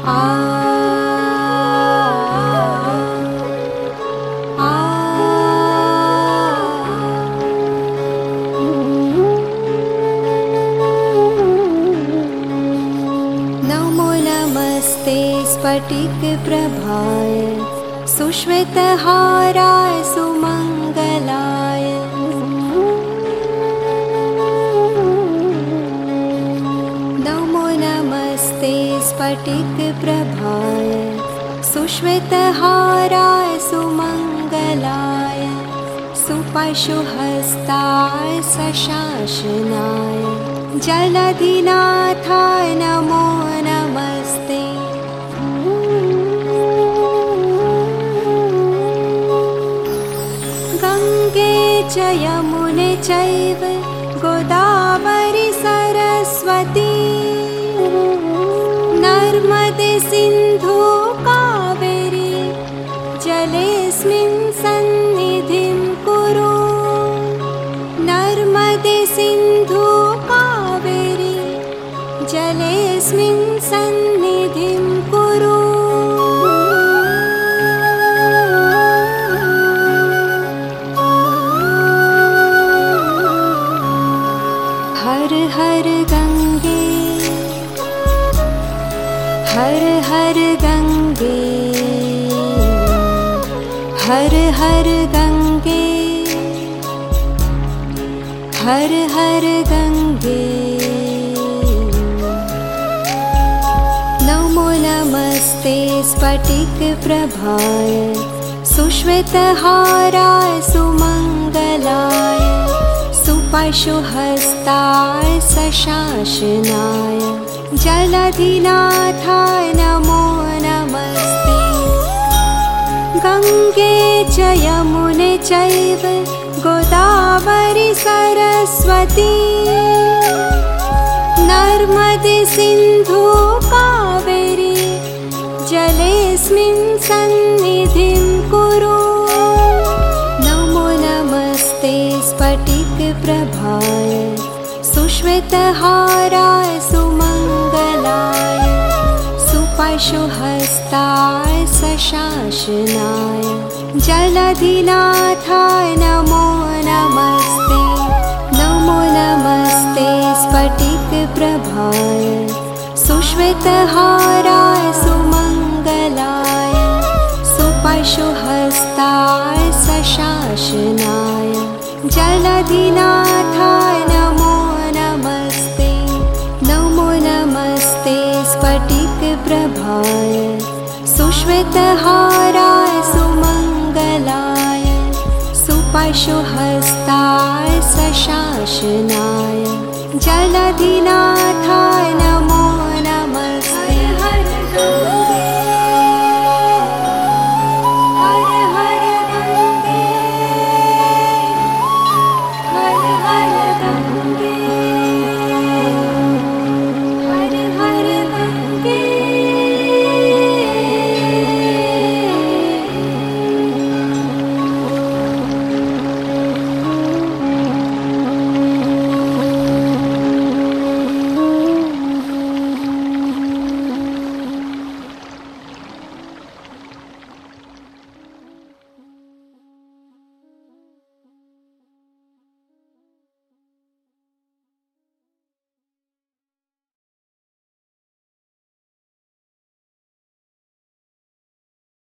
नमो नमस्ते स्फटिकप्रभाय सुश्वेतहाराय सुमङ्गलाय नमो नमस्ते स्फटिकप्रभाय सुश्वेतहाराय सुमङ्गलाय सुपशुहस्ताय सशासनाय जलधिनाथाय नमो नमस्ते गंगे च यमुने चैव गोदावरी सरस्वती नर्मदे सिन्धु कावेरी जलेऽस्मिन् सन्निधिं कुरु नर्मदे सिन्धु कावेरी जलेऽस्मिन् सन्निधिं कुरु हर हर गंगे हर हर गंगे हर हर गंगे हर हर गंगे नमो नमस्ते स्फटिकप्रभाय सुश्वेतहाराय सुमङ्गलाय सुपशुहस्ताय सशासनाय जलधिनाथाय नमो नमस्ते गंगे च यमुने चैव गोदावरी सरस्वती नर्मदे सिन्धु कावेरी जलेऽस्मिन् सन्निधिं कुरु नमो नमस्ते स्फटिकप्रभाय सुश्वेतहाराय सुमङ्गलाय सुपशुहस्ताय सशासनाय जलधिनाथाय नमो नमस्ते नमो नमस्ते स्फटिकप्रभाय सुश्वेतहाराय सुमङ्गलाय सुपशुहस्ताय सशासनाय जलधिनाथाय नमो नमस्ते नमो नमस्ते स्फटिकप्रभाय सुश्वेतहाराय सुमङ्गलाय सुपशुहस्ताय सशासनाय जलधिनाथाय नमो